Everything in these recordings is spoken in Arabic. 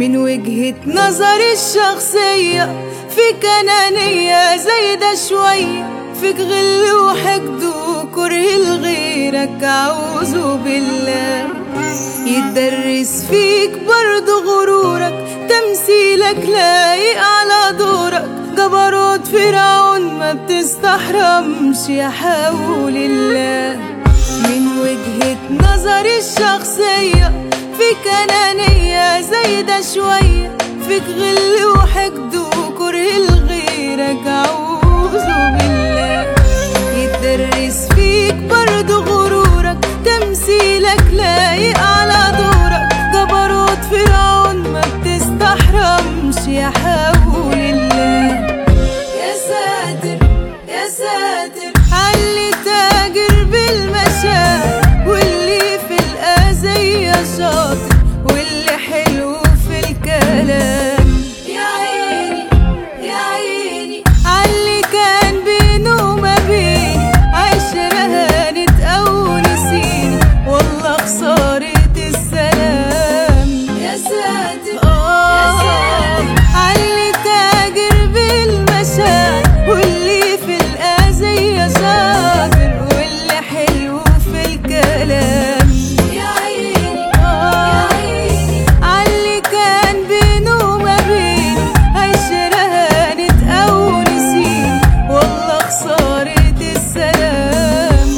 من وجهة نظري الشخصية فيك أنانية زايدة شوية، فيك غل وحقد وكره لغيرك أعوذ بالله. يتدرس فيك برضو غرورك، تمثيلك لايق على دورك، جبروت فرعون ما بتستحرمش يا حول الله. من وجهة نظري الشخصية فيك أنانية زايدة شوية، فيك غل وحقد وكره لغيرك أعوذ بالله. يتدرس فيك برضو غرورك، تمثيلك لايق على دورك، جبروت فرعون ما بتستحرمش يا حول الله. يا ساتر يا ساتر علي تاجر بالمشاعر، واللي في الأذية شاطر، واللي حلو في الكلام. يا عيني يا عيني علي كان بينه وما بيني عشرة هانت أو نسيني، والله خسارة السلام. يا ساتر يا ساتر علي تاجر بالمشاعر، واللي في الأذية شاطر، واللي حلو في الكلام. يا عيني يا عيني علي كان بينه وما بيني عشرة هانت أو نسيني، والله خسارة السلام.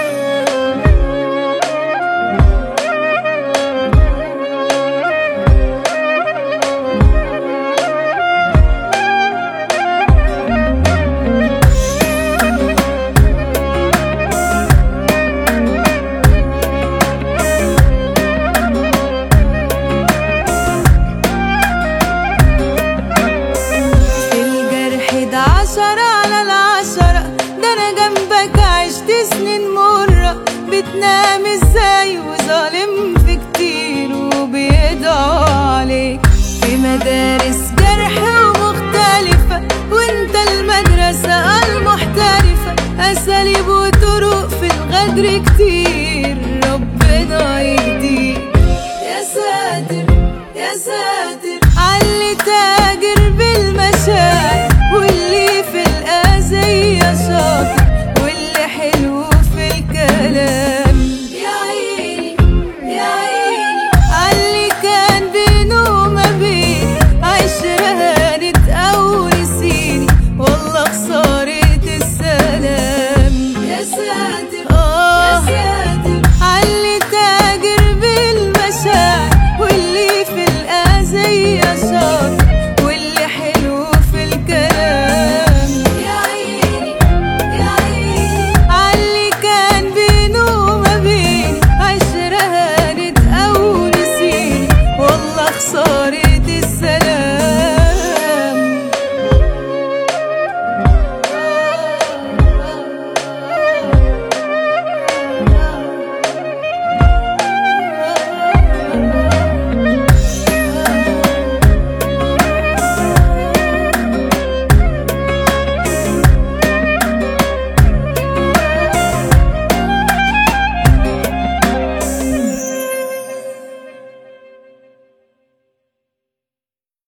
عشرة على العشرة، ده أنا جنبك عشت سنين مرة، بتنام ازاي وظالم في كتير وبيدعوا عليك، في مدارس جرح ومختلفة، وانت المدرسة المحترفة، أساليب وطرق في الغدر كتير، ربنا